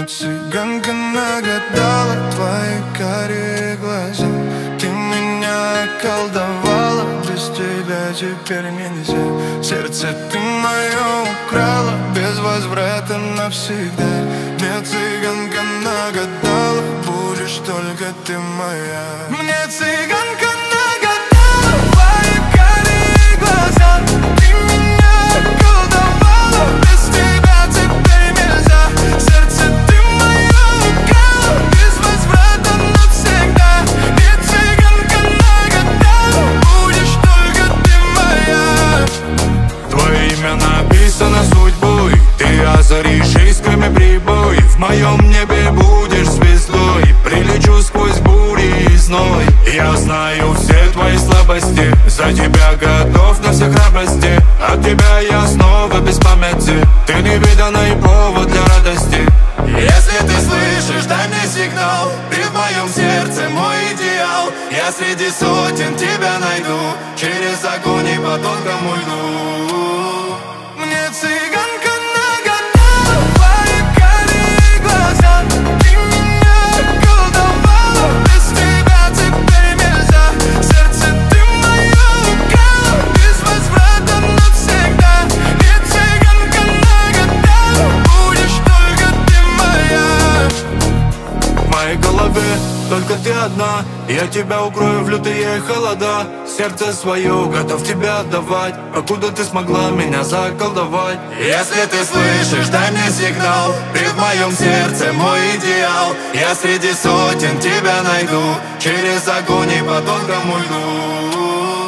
Цыганка нагадала твои карие глаза. Ты меня околдовала, без тебя теперь нельзя. Сердце ты мое украла, без возврата навсегда. Мне цыганка нагадала, будешь только ты моя. Мне цыганка нагадала твои карие глаза. Ты меня околдовала, без тебя теперь нельзя. Сердце ты мое украла, без возврата навсегда. Мне цыганка нагадала, будешь только ты моя. Твое имя написано судьбой, ты озаришь искрами прибой. В моем небе будешь звездой, прилечу сквозь бури и зной. Я знаю все твои слабости, за тебя готов на все храбрости. От тебя я снова без памяти, ты невиданный повод для радости. Если ты слышишь, дай мне сигнал, ты в моем сердце мой идеал. Я среди сотен тебя найду, через огонь и по тонкому льду. Мне цыганка нагадала твои карие глаза. Ты меня околдовала, без тебя теперь нельзя. Сердце ты мое украла, без возврата навсегда. Мне цыганка нагадала, будешь только ты моя. В моей голове только ты одна, я тебя укрою в лютые холода. Сердце свое готов тебе отдавать, покуда ты смогла меня заколдовать. Если ты слышишь, дай мне сигнал, ты в моем сердце мой идеал. Я среди сотен тебя найду, через огонь и по тонкому льду.